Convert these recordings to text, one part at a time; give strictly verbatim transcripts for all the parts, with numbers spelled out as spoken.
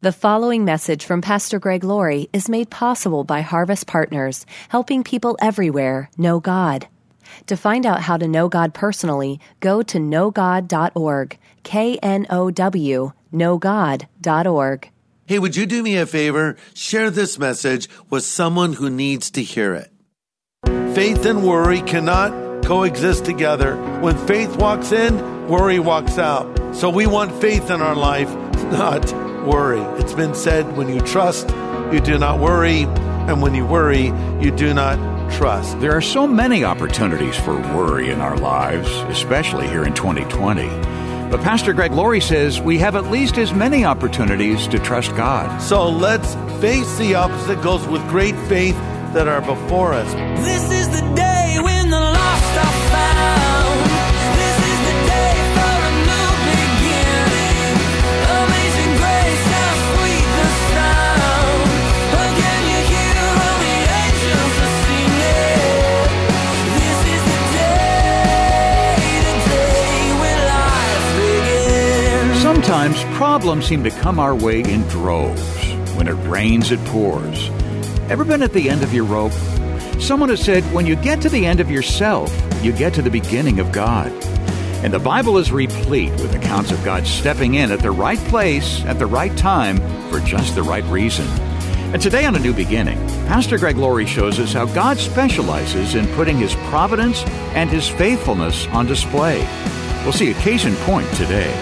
The following message from Pastor Greg Laurie is made possible by Harvest Partners, helping people everywhere know God. To find out how to know God personally, go to know god dot org, K N O W, know god dot org. Hey, would you do me a favor? Share this message with someone who needs to hear it. Faith and worry cannot coexist together. When faith walks in, worry walks out. So we want faith in our life, not worry. It's been said, when you trust, you do not worry. And when you worry, you do not trust. There are so many opportunities for worry in our lives, especially here in twenty twenty. But Pastor Greg Laurie says we have at least as many opportunities to trust God. So let's face the obstacles with great faith that are before us. This is the day when the lost are found. This is the day for a new beginning. Amazing grace, how sweet the sound. Again you hear all the angels are singing. This is the day, the day when life begins. Sometimes problems seem to come our way in droves. When it rains, it pours. Ever been at the end of your rope? Someone has said, when you get to the end of yourself, you get to the beginning of God. And the Bible is replete with accounts of God stepping in at the right place at the right time for just the right reason. And today on A New Beginning, Pastor Greg Laurie shows us how God specializes in putting His providence and His faithfulness on display. We'll see a case in point today.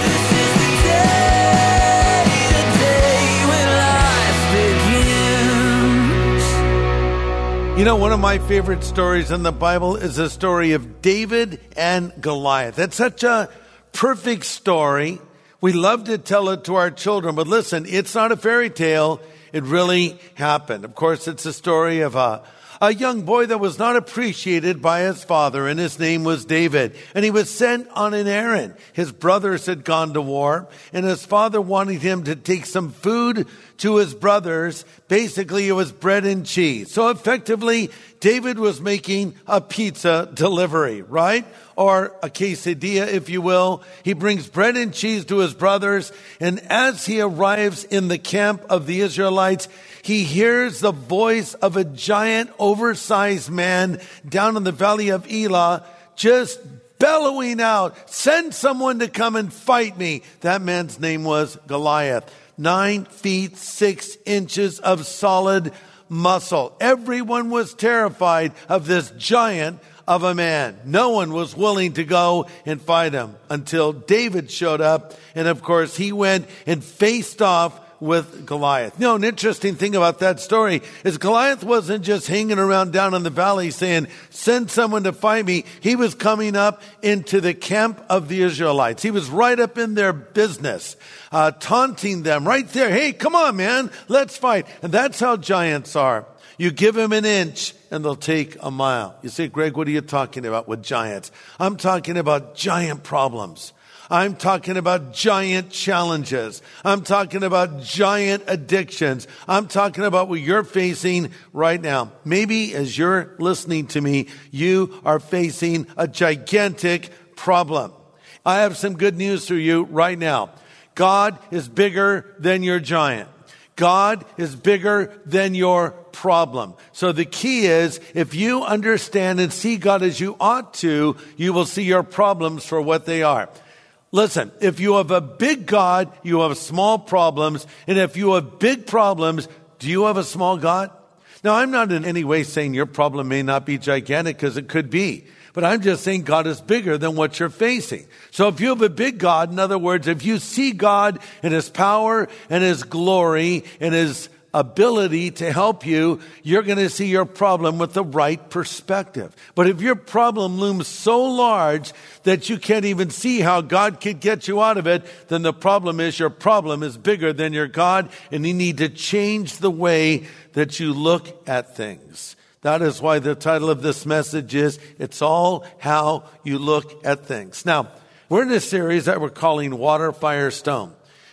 You know, one of my favorite stories in the Bible is the story of David and Goliath. It's such a perfect story. We love to tell it to our children, but listen, it's not a fairy tale. It really happened. Of course, it's a story of a, a young boy that was not appreciated by his father, and his name was David. And he was sent on an errand. His brothers had gone to war, and his father wanted him to take some food to his brothers. Basically, it was bread and cheese. So effectively, David was making a pizza delivery, right? Or a quesadilla, if you will. He brings bread and cheese to his brothers. And as he arrives in the camp of the Israelites, he hears the voice of a giant, oversized man down in the valley of Elah, just bellowing out, "Send someone to come and fight me." That man's name was Goliath. Nine feet, six inches of solid muscle. Everyone was terrified of this giant of a man. No one was willing to go and fight him until David showed up. And of course, he went and faced off with Goliath. You know, an interesting thing about that story is Goliath wasn't just hanging around down in the valley saying, "Send someone to fight me." He was coming up into the camp of the Israelites. He was right up in their business, uh, taunting them right there. "Hey, come on, man, let's fight." And that's how giants are. You give them an inch and they'll take a mile. You say, "Greg, what are you talking about with giants?" I'm talking about giant problems. I'm talking about giant challenges. I'm talking about giant addictions. I'm talking about what you're facing right now. Maybe as you're listening to me, you are facing a gigantic problem. I have some good news for you right now. God is bigger than your giant. God is bigger than your problem. So the key is, if you understand and see God as you ought to, you will see your problems for what they are. Listen, if you have a big God, you have small problems. And if you have big problems, do you have a small God? Now, I'm not in any way saying your problem may not be gigantic, because it could be. But I'm just saying God is bigger than what you're facing. So if you have a big God, in other words, if you see God and His power and His glory and His ability to help you, you're going to see your problem with the right perspective. But if your problem looms so large that you can't even see how God could get you out of it, then the problem is your problem is bigger than your God, and you need to change the way that you look at things. That is why the title of this message is, It's All How You Look at Things. Now, we're in a series that we're calling Water, Fire, Stone.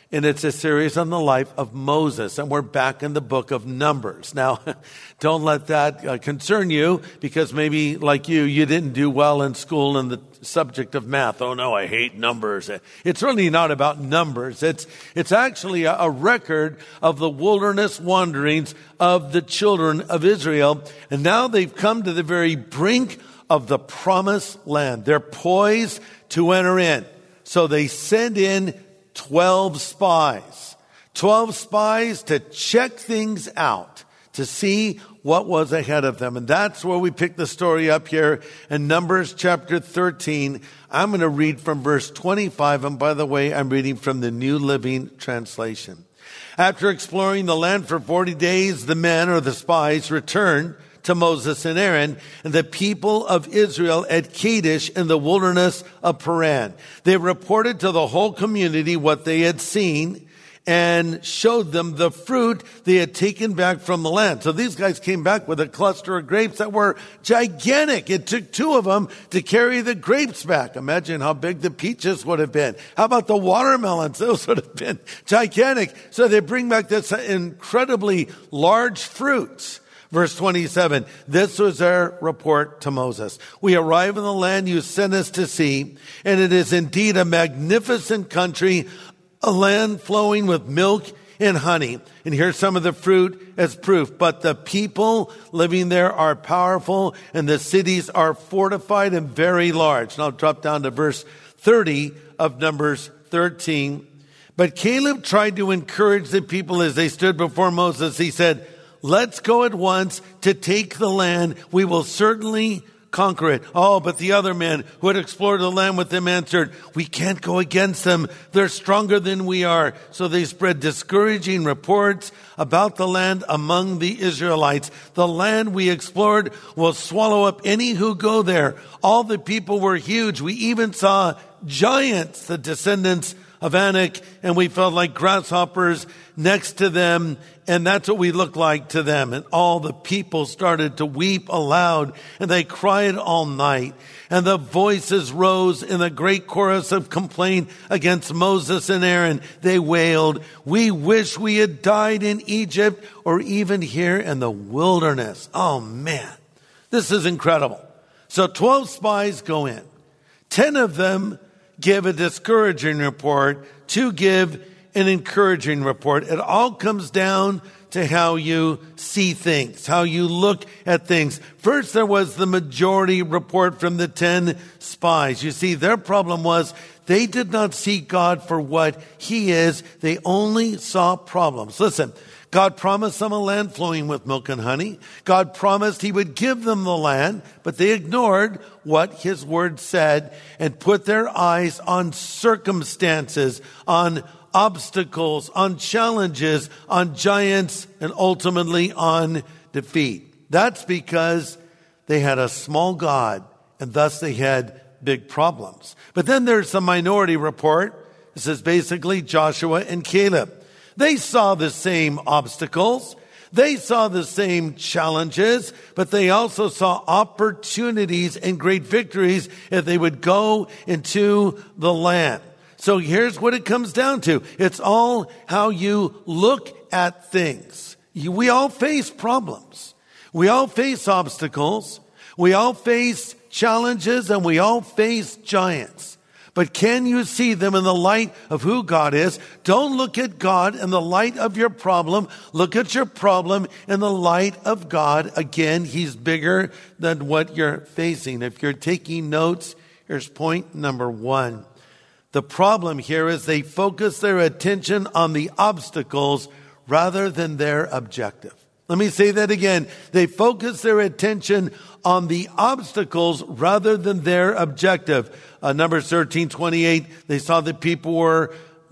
And it's a series on the life of Moses. And we're back in the book of Numbers. Now, don't let that uh, concern you, because maybe, like you, you didn't do well in school in the subject of math. Oh, no, I hate numbers. It's really not about numbers. It's, it's actually a, a record of the wilderness wanderings of the children of Israel. And now they've come to the very brink of the promised land. They're poised to enter in. So they send in twelve spies. twelve spies to check things out, to see what was ahead of them. And that's where we pick the story up here in Numbers chapter thirteen. I'm going to read from verse twenty-five. And by the way, I'm reading from the New Living Translation. After exploring the land for forty days, the men, or the spies, returned to Moses and Aaron and the people of Israel at Kadesh in the wilderness of Paran. They reported to the whole community what they had seen and showed them the fruit they had taken back from the land. So these guys came back with a cluster of grapes that were gigantic. It took two of them to carry the grapes back. Imagine how big the peaches would have been. How about the watermelons? Those would have been gigantic. So they bring back this incredibly large fruits. Verse twenty-seven, this was their report to Moses. We arrive in the land you sent us to see, and it is indeed a magnificent country, a land flowing with milk and honey. And here's some of the fruit as proof. But the people living there are powerful, and the cities are fortified and very large. And I'll drop down to verse thirty of Numbers thirteen. But Caleb tried to encourage the people as they stood before Moses. He said, let's go at once to take the land. We will certainly conquer it. Oh, but the other men who had explored the land with them answered, we can't go against them. They're stronger than we are. So they spread discouraging reports about the land among the Israelites. The land we explored will swallow up any who go there. All the people were huge. We even saw giants, the descendants of Anak, and we felt like grasshoppers next to them, and that's what we looked like to them. And all the people started to weep aloud, and they cried all night. And the voices rose in a great chorus of complaint against Moses and Aaron. They wailed, we wish we had died in Egypt or even here in the wilderness. Oh man, this is incredible. So twelve spies go in. Ten of them give a discouraging report, two give an encouraging report. It all comes down to how you see things, how you look at things. First, there was the majority report from the ten spies. You see, their problem was they did not see God for what he is. They only saw problems. Listen, God promised them a land flowing with milk and honey. God promised he would give them the land, but they ignored what his word said and put their eyes on circumstances, on obstacles, on challenges, on giants, and ultimately on defeat. That's because they had a small God, and thus they had big problems. But then there's the minority report. This is basically Joshua and Caleb. They saw the same obstacles. They saw the same challenges, but they also saw opportunities and great victories if they would go into the land. So here's what it comes down to. It's all how you look at things. You, we all face problems. We all face obstacles. We all face challenges, and we all face giants. But can you see them in the light of who God is? Don't look at God in the light of your problem. Look at your problem in the light of God. Again, he's bigger than what you're facing. If you're taking notes, here's point number one. The problem here is they focus their attention on the obstacles rather than their objective. Let me say that again. They focus their attention on the obstacles rather than their objective. Uh, Numbers thirteen twenty-eight, they saw that people were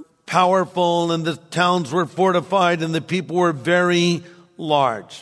powerful and the towns were fortified and the people were very large.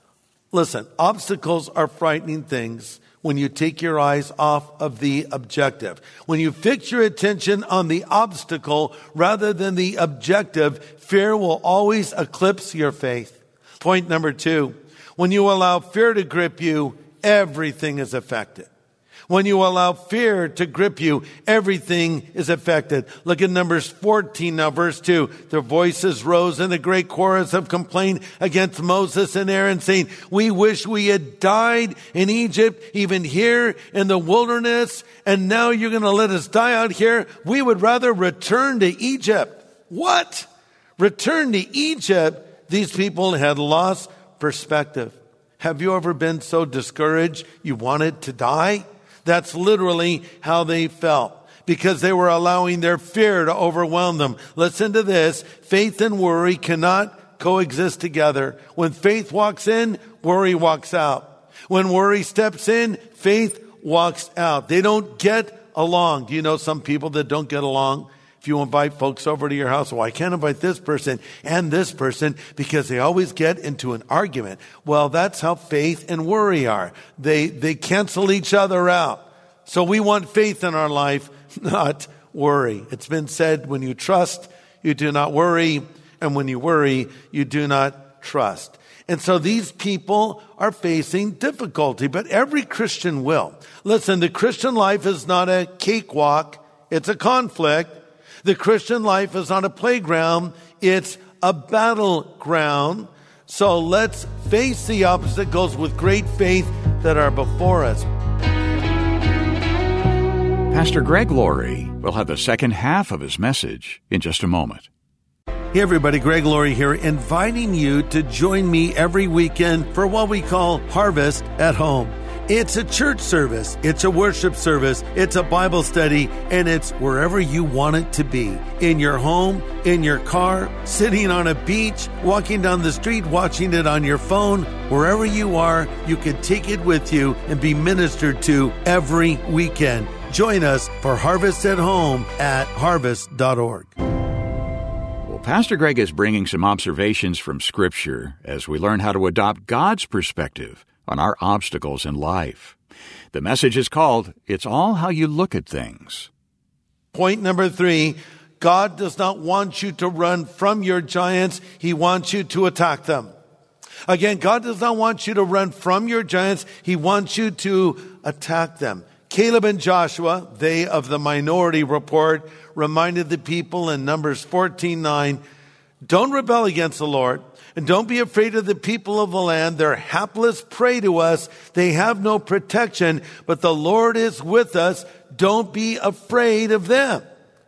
Listen, obstacles are frightening things when you take your eyes off of the objective. When you fix your attention on the obstacle rather than the objective, fear will always eclipse your faith. Point number two, when you allow fear to grip you, everything is affected. When you allow fear to grip you, everything is affected. Look at Numbers fourteen now, verse two. Their voices rose in a great chorus of complaint against Moses and Aaron, saying, we wish we had died in Egypt, even here in the wilderness, and now you're going to let us die out here. We would rather return to Egypt. What? Return to Egypt? These people had lost perspective. Have you ever been so discouraged you wanted to die? That's literally how they felt, because they were allowing their fear to overwhelm them. Listen to this. Faith and worry cannot coexist together. When faith walks in, worry walks out. When worry steps in, faith walks out. They don't get along. Do you know some people that don't get along? If you invite folks over to your house, well, I can't invite this person and this person because they always get into an argument. Well, that's how faith and worry are. They, they cancel each other out. So we want faith in our life, not worry. It's been said, when you trust, you do not worry. And when you worry, you do not trust. And so these people are facing difficulty, but every Christian will. Listen, the Christian life is not a cakewalk. It's a conflict. The Christian life is not a playground, it's a battleground. So let's face the obstacles with great faith that are before us. Pastor Greg Laurie will have the second half of his message in just a moment. Hey everybody, Greg Laurie here, inviting you to join me every weekend for what we call Harvest at Home. It's a church service, it's a worship service, it's a Bible study, and it's wherever you want it to be. In your home, in your car, sitting on a beach, walking down the street, watching it on your phone. Wherever you are, you can take it with you and be ministered to every weekend. Join us for Harvest at Home at harvest dot org. Well, Pastor Greg is bringing some observations from Scripture as we learn how to adopt God's perspective on our obstacles in life. The message is called, It's All How You Look at Things. Point number three, God does not want you to run from your giants. He wants you to attack them. Again, God does not want you to run from your giants. He wants you to attack them. Caleb and Joshua, they of the minority report, reminded the people in Numbers fourteen nine, don't rebel against the Lord. And don't be afraid of the people of the land. They're hapless prey to us. They have no protection, but the Lord is with us. Don't be afraid of them.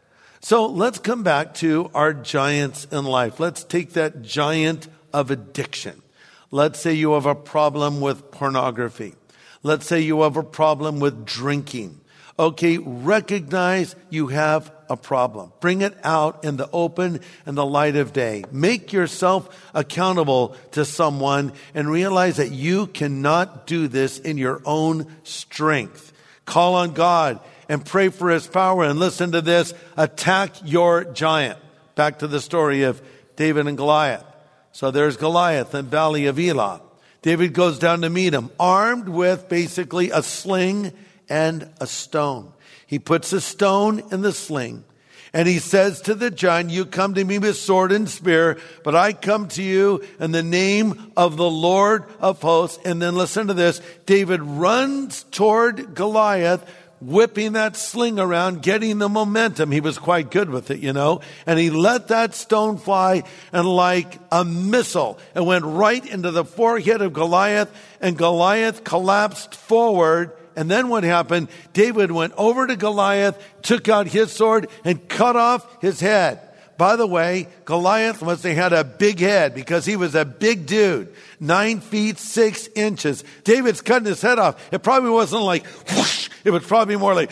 So let's come back to our giants in life. Let's take that giant of addiction. Let's say you have a problem with pornography. Let's say you have a problem with drinking. Okay, recognize you have a problem. Bring it out in the open and the light of day. Make yourself accountable to someone and realize that you cannot do this in your own strength. Call on God and pray for His power. And listen to this, attack your giant. Back to the story of David and Goliath. So there's Goliath in the Valley of Elah. David goes down to meet him, armed with basically a sling and a stone. He puts a stone in the sling, and he says to the giant, you come to me with sword and spear, but I come to you in the name of the Lord of hosts. And then listen to this. David runs toward Goliath, whipping that sling around, getting the momentum. He was quite good with it, you know. And he let that stone fly, and like a missile, it went right into the forehead of Goliath, and Goliath collapsed forward. And then what happened? David went over to Goliath, took out his sword, and cut off his head. By the way, Goliath must have had a big head because he was a big dude, nine feet, six inches. David's cutting his head off. It probably wasn't like whoosh. It was probably more like,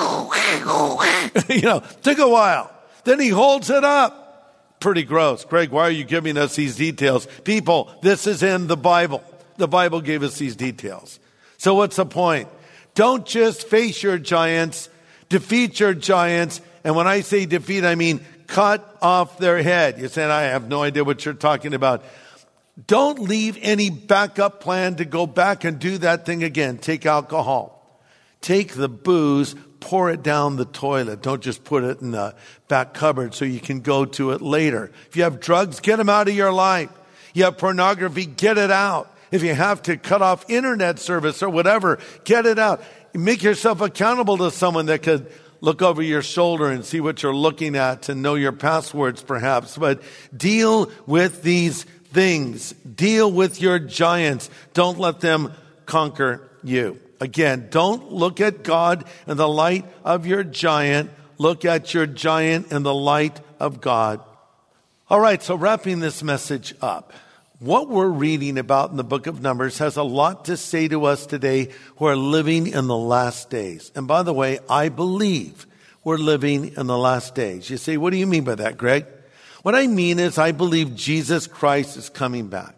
you know, took a while. Then he holds it up. Pretty gross. Greg, why are you giving us these details? People, this is in the Bible. The Bible gave us these details. So what's the point? Don't just face your giants, defeat your giants. And when I say defeat, I mean cut off their head. You're saying, I have no idea what you're talking about. Don't leave any backup plan to go back and do that thing again. Take alcohol. Take the booze, pour it down the toilet. Don't just put it in the back cupboard so you can go to it later. If you have drugs, get them out of your life. You have pornography, get it out. If you have to cut off internet service or whatever, get it out. Make yourself accountable to someone that could look over your shoulder and see what you're looking at and know your passwords perhaps. But deal with these things. Deal with your giants. Don't let them conquer you. Again, don't look at God in the light of your giant. Look at your giant in the light of God. All right, so wrapping this message up. What we're reading about in the book of Numbers has a lot to say to us today who are living in the last days. And by the way, I believe we're living in the last days. You say, what do you mean by that, Greg? What I mean is I believe Jesus Christ is coming back.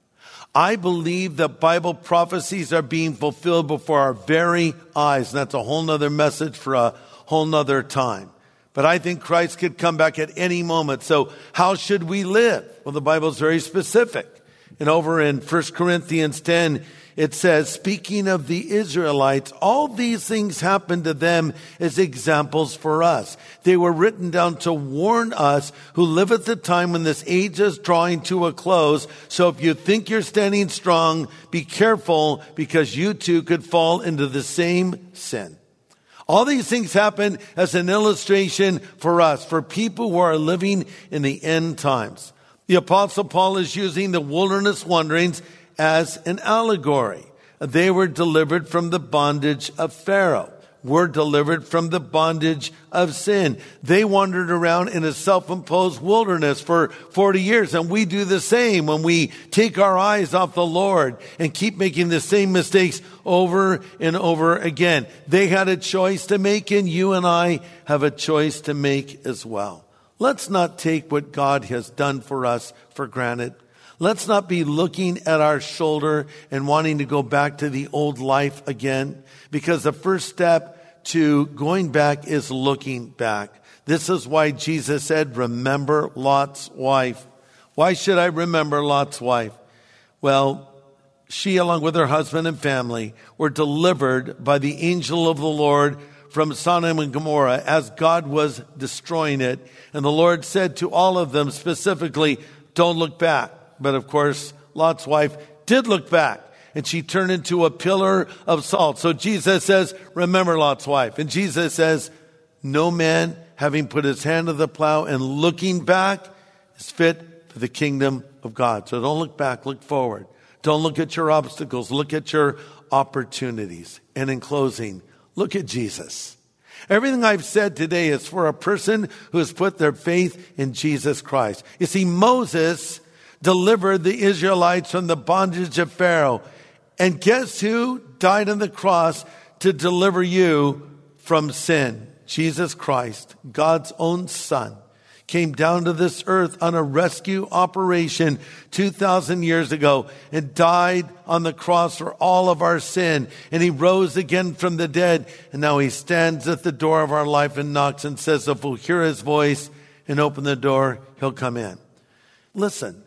I believe that Bible prophecies are being fulfilled before our very eyes. And that's a whole nother message for a whole nother time. But I think Christ could come back at any moment. So how should we live? Well, the Bible is very specific. And over in First Corinthians ten, it says, speaking of the Israelites, all these things happened to them as examples for us. They were written down to warn us who live at the time when this age is drawing to a close. So if you think you're standing strong, be careful because you too could fall into the same sin. All these things happen as an illustration for us, for people who are living in the end times. The Apostle Paul is using the wilderness wanderings as an allegory. They were delivered from the bondage of Pharaoh. Were delivered from the bondage of sin. They wandered around in a self-imposed wilderness for forty years. And we do the same when we take our eyes off the Lord and keep making the same mistakes over and over again. They had a choice to make, and you and I have a choice to make as well. Let's not take what God has done for us for granted. Let's not be looking at our shoulder and wanting to go back to the old life again, because the first step to going back is looking back. This is why Jesus said, remember Lot's wife. Why should I remember Lot's wife? Well, she, along with her husband and family, were delivered by the angel of the Lord from Sodom and Gomorrah as God was destroying it. And the Lord said to all of them specifically, don't look back. But of course, Lot's wife did look back, and she turned into a pillar of salt. So Jesus says, remember Lot's wife. And Jesus says, no man having put his hand to the plow and looking back is fit for the kingdom of God. So don't look back, look forward. Don't look at your obstacles, look at your opportunities. And in closing, look at Jesus. Everything I've said today is for a person who has put their faith in Jesus Christ. You see, Moses delivered the Israelites from the bondage of Pharaoh. And guess who died on the cross to deliver you from sin? Jesus Christ, God's own Son, came down to this earth on a rescue operation two thousand years ago and died on the cross for all of our sin. And he rose again from the dead. And now he stands at the door of our life and knocks and says, if we'll hear his voice and open the door, he'll come in. Listen,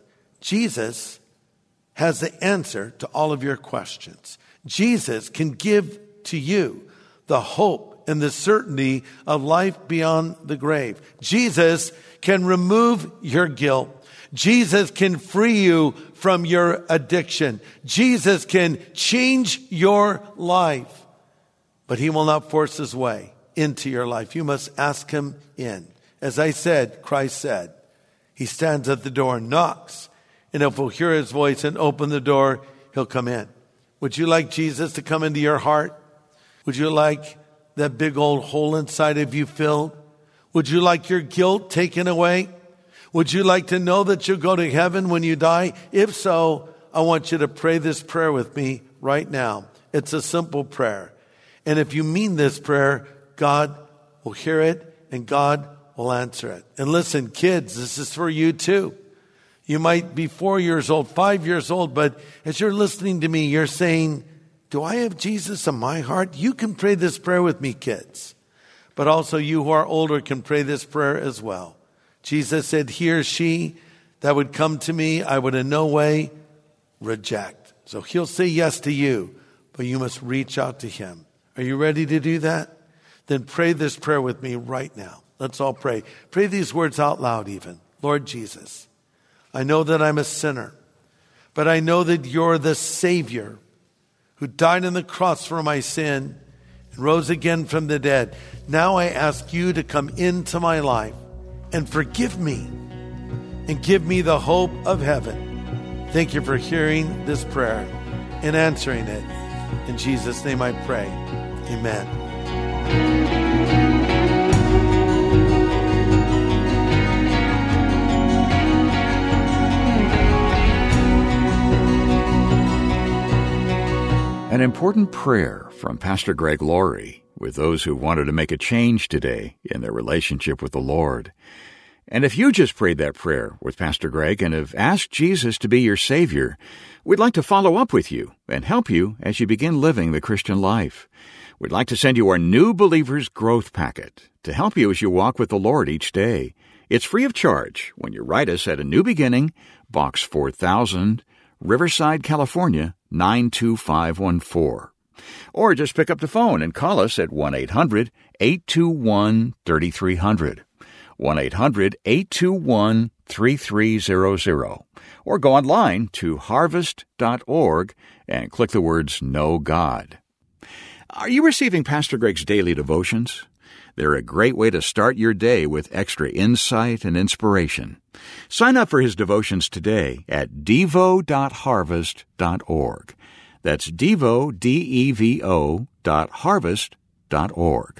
Jesus has the answer to all of your questions. Jesus can give to you the hope and the certainty of life beyond the grave. Jesus can remove your guilt. Jesus can free you from your addiction. Jesus can change your life, but he will not force his way into your life. You must ask him in. As I said, Christ said, he stands at the door and knocks. And if we'll hear his voice and open the door, he'll come in. Would you like Jesus to come into your heart? Would you like that big old hole inside of you filled? Would you like your guilt taken away? Would you like to know that you'll go to heaven when you die? If so, I want you to pray this prayer with me right now. It's a simple prayer. And if you mean this prayer, God will hear it and God will answer it. And listen, kids, this is for you too. You might be four years old, five years old, but as you're listening to me, you're saying, do I have Jesus in my heart? You can pray this prayer with me, kids. But also you who are older can pray this prayer as well. Jesus said, he or she that would come to me, I would in no way reject. So he'll say yes to you, but you must reach out to him. Are you ready to do that? Then pray this prayer with me right now. Let's all pray. Pray these words out loud even. Lord Jesus, I know that I'm a sinner, but I know that you're the Savior who died on the cross for my sin and rose again from the dead. Now I ask you to come into my life and forgive me and give me the hope of heaven. Thank you for hearing this prayer and answering it. In Jesus' name I pray. Amen. An important prayer from Pastor Greg Laurie with those who wanted to make a change today in their relationship with the Lord. And if you just prayed that prayer with Pastor Greg and have asked Jesus to be your Savior, we'd like to follow up with you and help you as you begin living the Christian life. We'd like to send you our New Believers Growth Packet to help you as you walk with the Lord each day. It's free of charge when you write us at A New Beginning, Box four thousand, Riverside, California, nine two five one four. Or just pick up the phone and call us at one eight hundred, eight two one, three three zero zero. one eight hundred, eight two one, three three zero zero. Or go online to harvest dot org and click the words Know God. Are you receiving Pastor Greg's daily devotions? They're a great way to start your day with extra insight and inspiration. Sign up for his devotions today at devo dot harvest dot org. That's Devo, D E V O, dot harvest dot org.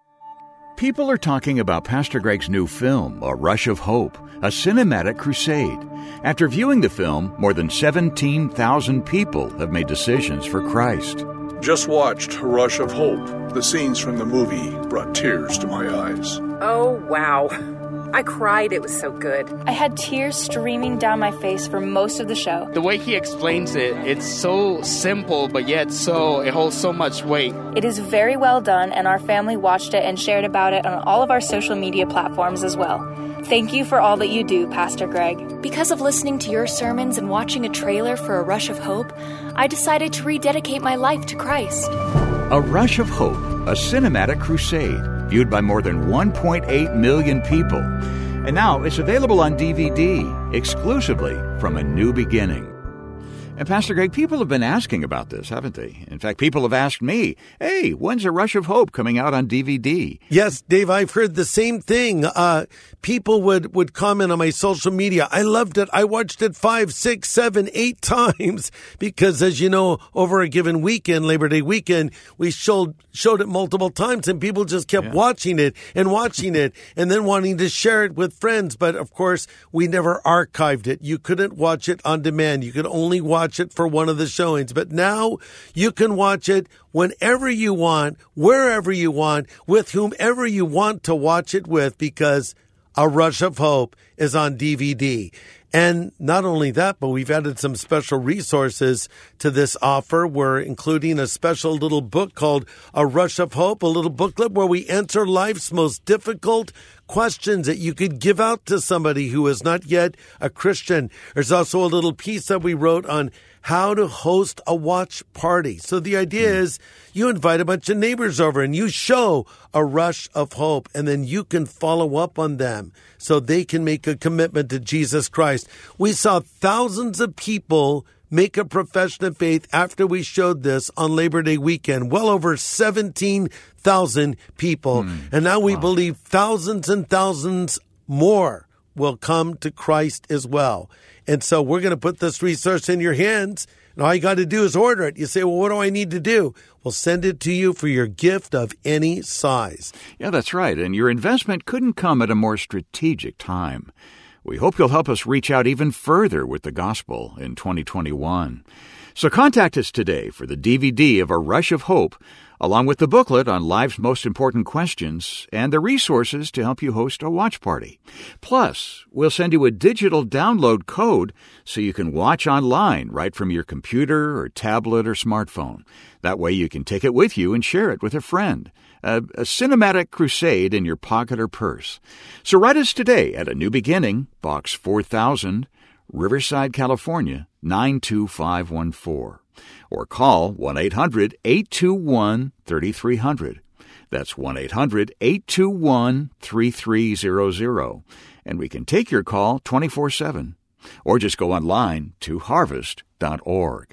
People are talking about Pastor Greg's new film, A Rush of Hope, a cinematic crusade. After viewing the film, more than seventeen thousand people have made decisions for Christ. Just watched A Rush of Hope. The scenes from the movie brought tears to my eyes. Oh, wow. I cried. It was so good. I had tears streaming down my face for most of the show. The way he explains it, it's so simple, but yet so it holds so much weight. It is very well done, and our family watched it and shared about it on all of our social media platforms as well. Thank you for all that you do, Pastor Greg. Because of listening to your sermons and watching a trailer for A Rush of Hope, I decided to rededicate my life to Christ. A Rush of Hope, a cinematic crusade, viewed by more than one point eight million people. And now it's available on D V D, exclusively from A New Beginning. And Pastor Greg, people have been asking about this, haven't they? In fact, people have asked me, hey, when's A Rush of Hope coming out on D V D? Yes, Dave, I've heard the same thing. Uh, people would, would comment on my social media. I loved it. I watched it five, six, seven, eight times because, as you know, over a given weekend, Labor Day weekend, we showed showed it multiple times and people just kept yeah. watching it and watching it and then wanting to share it with friends. But, of course, we never archived it. You couldn't watch it on demand. You could only watch it for one of the showings. But now you can watch it whenever you want, wherever you want, with whomever you want to watch it with, because A Rush of Hope is on D V D. And not only that, but we've added some special resources to this offer. We're including a special little book called A Rush of Hope, a little booklet where we answer life's most difficult questions that you could give out to somebody who is not yet a Christian. There's also a little piece that we wrote on how to host a watch party. So the idea is you invite a bunch of neighbors over and you show A Rush of Hope, and then you can follow up on them so they can make a commitment to Jesus Christ. We saw thousands of people make a profession of faith after we showed this on Labor Day weekend, well over seventeen thousand people. Mm. And now we wow. believe thousands and thousands more will come to Christ as well. And so we're going to put this resource in your hands, and all you got to do is order it. You say, well, what do I need to do? We'll send it to you for your gift of any size. Yeah, that's right. And your investment couldn't come at a more strategic time. We hope you'll help us reach out even further with the gospel in twenty twenty-one. So contact us today for the D V D of A Rush of Hope, along with the booklet on life's most important questions and the resources to help you host a watch party. Plus, we'll send you a digital download code so you can watch online right from your computer or tablet or smartphone. That way you can take it with you and share it with a friend. A, a cinematic crusade in your pocket or purse. So write us today at A New Beginning, Box four thousand, Riverside, California, nine two five one four. Or call one eight hundred, eight two one, three three zero zero. That's one eight hundred, eight two one, three three zero zero. And we can take your call twenty-four seven. Or just go online to harvest dot org.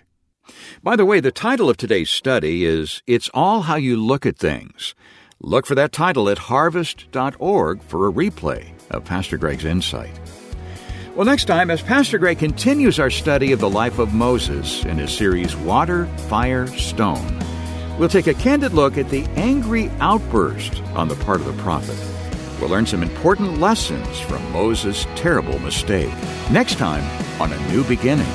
By the way, the title of today's study is It's All How You Look at Things. Look for that title at harvest dot org for a replay of Pastor Greg's insight. Well, next time, as Pastor Greg continues our study of the life of Moses in his series Water, Fire, Stone, we'll take a candid look at the angry outburst on the part of the prophet. We'll learn some important lessons from Moses' terrible mistake. Next time on A New Beginning.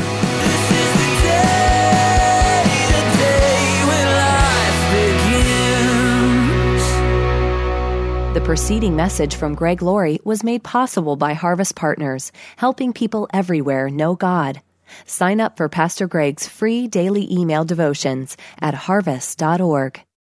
The preceding message from Greg Laurie was made possible by Harvest Partners, helping people everywhere know God. Sign up for Pastor Greg's free daily email devotions at harvest dot org.